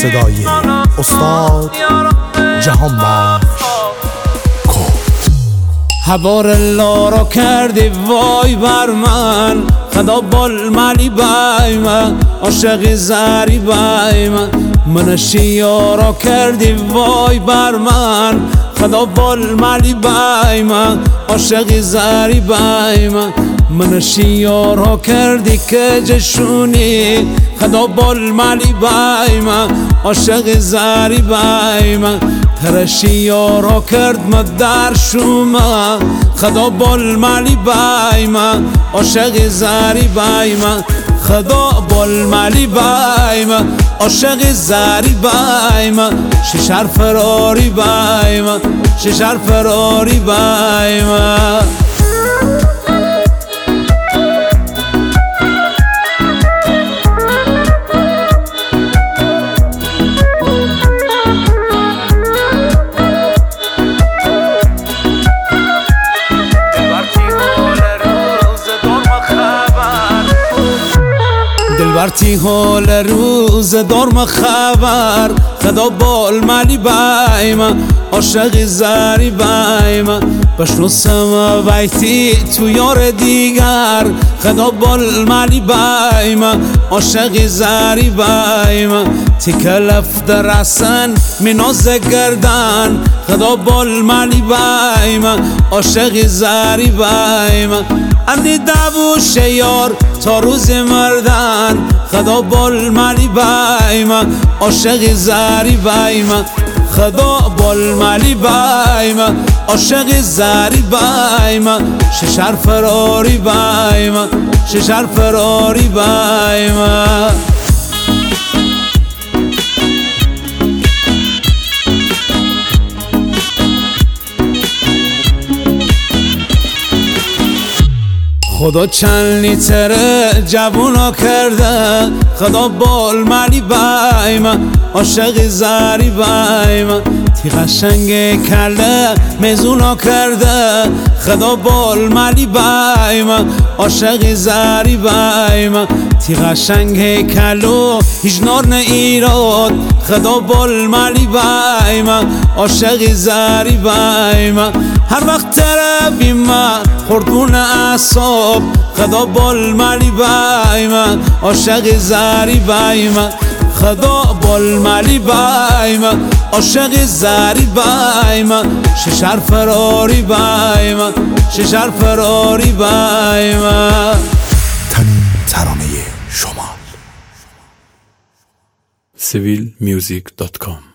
صدای استاد جهان بخش حبار الله را کردی وای بر من، خدا بال مالی بای من، عاشق زاری بای من شیا را کردی وای بر من، خدا بال مالی بای من، عاشق زاری بای من شیا را کردی که جشونی، خدا بال مالی بای من، عاشق زاری بای من ترشیا را کرد ما در شما، خدا بال مالی بای من، عاشق زاری بای من، خدا بال مالی بای من، عاشق زاری بای من، ششر فراری بای من، ششر فراری بای من. دلبرتی حال روز دارم خبر، خدا بال مالی بای من، عاشق زاری بای من بشنو سما ویتی تو یار دیگر، خدا بال مالی بای من، عاشق زاری بای من تکلف درسن مناز گردن، خدا بال مالی بای من، عاشق زاری بای من اندی دبوش یار تا روز مردن، خدا بال مالی بای من، عاشق زاری بای من، خدا بال مالی بای من، عاشق زاری بای من، ششر فراری بای من، ششر فراری بای من. خدا چند لیتر جوونا کرده، خدا بال مالی بای من، عاشق زاری بای من تی قشنگ کله مزونا کرده، خدا بال مالی بای من، عاشق زاری بای من تی قشنگ کلو هیچنار نه ایراد، خدا بال مالی بای من، عاشق زاری بای من هر وقت طرفی من خردون اعصاب، خدا بال مالی بای من، عاشق زاری بای من، خدا بال مالی بای من، عاشق زاری بای من، ششر فراری بای من، ششر فراری بای من. تنین ترانه شمال civilmusic.com